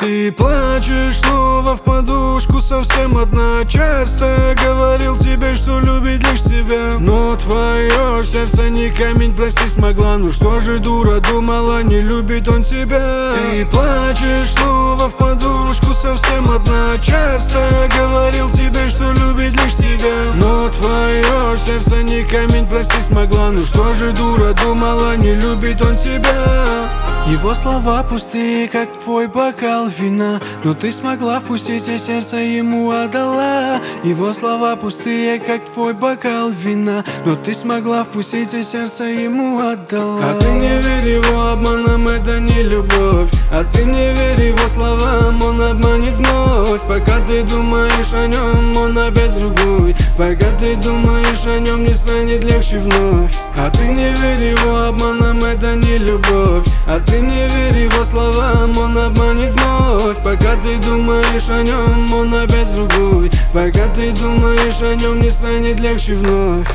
Ты плачешь снова в подушку, совсем одна. Часто говорил тебе, что любит лишь тебя, но твое сердце не камень, прости, смогла. Ну что же, дура, думала, не любит он себя. Ты плачешь снова в подушку, совсем одна. Часто говорил тебе, что любит лишь тебя, но твое сердце не камень, прости, смогла. Ну что же, дура, думала, не любит он себя. Его слова пустые, как твой бокал вина, но ты смогла впустить, и сердце ему отдала. Его слова пустые, как твой бокал вина, но ты смогла впустить, и сердце ему отдала. А ты не верь его обманам, это не любовь. А ты не верь его словам, он обманет вновь. Пока ты думаешь о нем, он опять другой. Пока ты думаешь о нем, не станет легче вновь. А ты не верь его обманам, это не любовь. А ты не верь его словам, он обманет вновь. Пока ты думаешь о нем, он опять другой. Пока ты думаешь о нем, не станет легче вновь.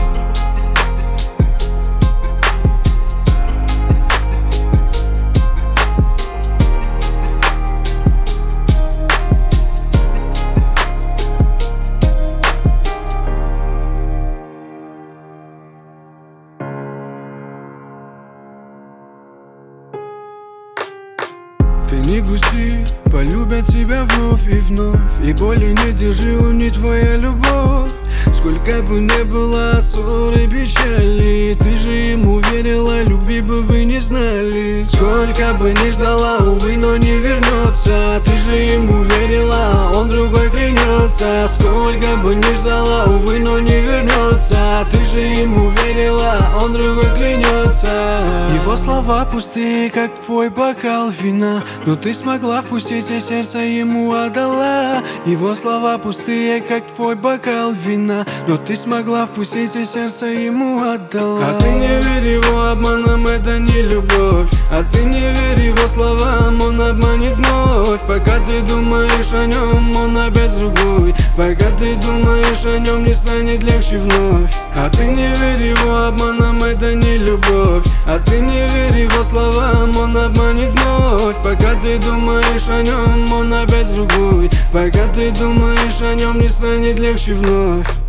Ты не грусти, полюбят тебя вновь и вновь. И боли не держи, он не твоя любовь. Сколько бы не было ссор и печали, ты же ему верила, любви бы вы не знали. Сколько бы не ждала, увы, но не вернется. Ты же ему верила, он другой клянется. Сколько бы не ждала, увы, но не вернется. Ты же ему верила, он другой клянется. Его слова пустые, как твой бокал вина, но ты смогла впустить, и сердце ему отдала. Его слова пустые, как твой бокал вина, но ты смогла впустить, и сердце ему отдала. А ты не верь его обманам, это не любовь. А ты не верь его словам, он обманет вновь. Пока ты думаешь о нем, он опять другой. Пока ты думаешь о нем, не станет легче вновь. А ты не верь его обманам, это не любовь. А ты не верь его словам, он обманет вновь. Пока ты думаешь о нем, он опять другой. Пока ты думаешь о нем, не станет легче вновь.